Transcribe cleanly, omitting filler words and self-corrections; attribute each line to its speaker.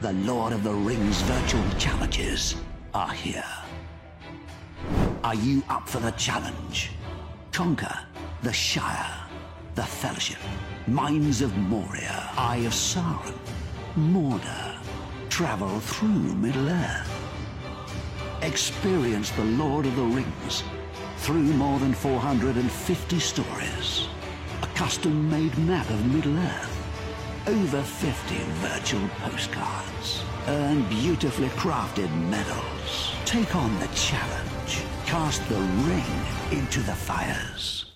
Speaker 1: The Lord of the Rings virtual challenges are here. Are you up for the challenge? Conquer the Shire, the Fellowship, Mines of Moria, Eye of Sauron, Mordor. Travel through Middle-earth. Experience the Lord of the Rings through more than 450 stories. A custom-made map of Middle-earth. Over 50 virtual postcards. Earn beautifully crafted medals. Take on the challenge. Cast the ring into the fires.